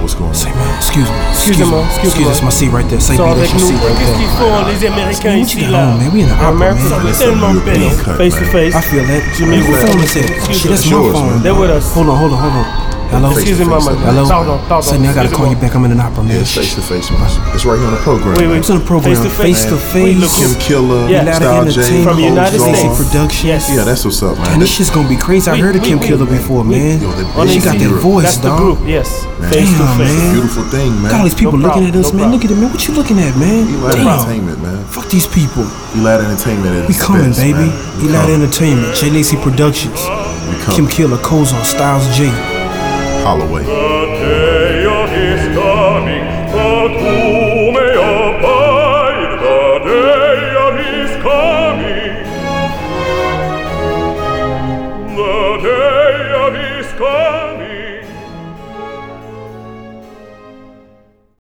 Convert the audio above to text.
what's going on? Say, man, excuse me. Excusez-moi. That's my seat right there. Say, Sors B, avec that's your nous. seat right Qu'est-ce qu'ils there. font, les Américains What you ici, got là? on, man? We in the opera, America, man. ça That's fait tellement some belle. European cut, Face to man. face. I feel that. Jimmy, What phone is that? excuse Shit, that's us. my Yours, phone. man. They're with us. Hold on. Hello? Excusez-moi, madame. Hello? Pardon. Sydney, I gotta call you back. I'm in an opera, man. Yeah, it's face to face, man. It's right here on the program. Oui, oui. It's on the program. Face to face. look Kim Killer, Yeah. Style J, Entertainment From United Coach States. Dog. Productions. Yes. Yeah, that's what's up, man. And this shit's gonna be crazy. I heard of Kim Killer before, man. Yo, On She est got ici. that voice, That's the dog. group, yes. Man. Face to Damn, face. man. Beautiful thing, man. Got all these people No looking at us, problem, man. no Look at them, man. What you looking at, man? Elad Damn. Entertainment, man. Fuck these people. Elad Entertainment is We coming, best, baby. man. We Elad coming. Entertainment, J. Lacey Productions, We Kim coming. Killer, Kozon, Styles J. Holloway. The day of his